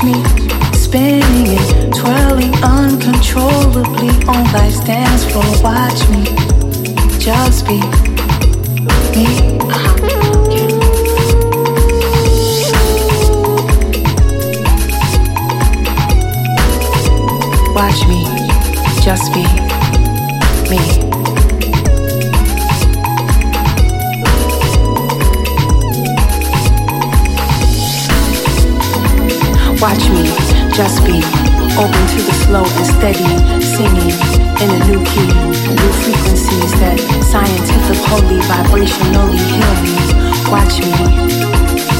me, spinning and twirling uncontrollably on life's dance floor. Watch me, just be me. Yeah. Watch me, just be me. Watch me, just be open to the slow and steady singing in a new key, new frequencies that scientifically, vibrationally heal me. Watch me,